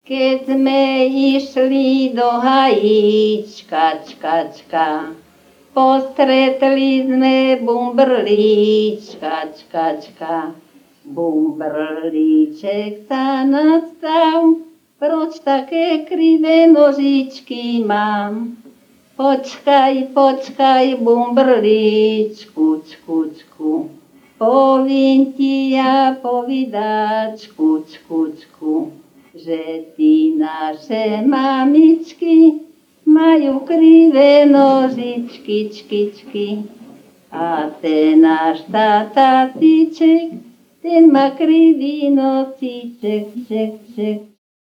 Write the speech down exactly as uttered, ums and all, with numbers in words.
Keď sme išli do hajíčka, čka, čka, postretli sme bumbrlíčka, čka, čka. Bumbrlíček sa nastav, proč také krivé nožičky mám? Počkaj, počkaj, bumbrlíčku, čku, čku. Poviem ti ja povidačku, čku, čku. Že tí naše mamičky majú krivé nožičky, čky, čky. A ten náš tátatíček, ten má krivý nosiček, ček, ček.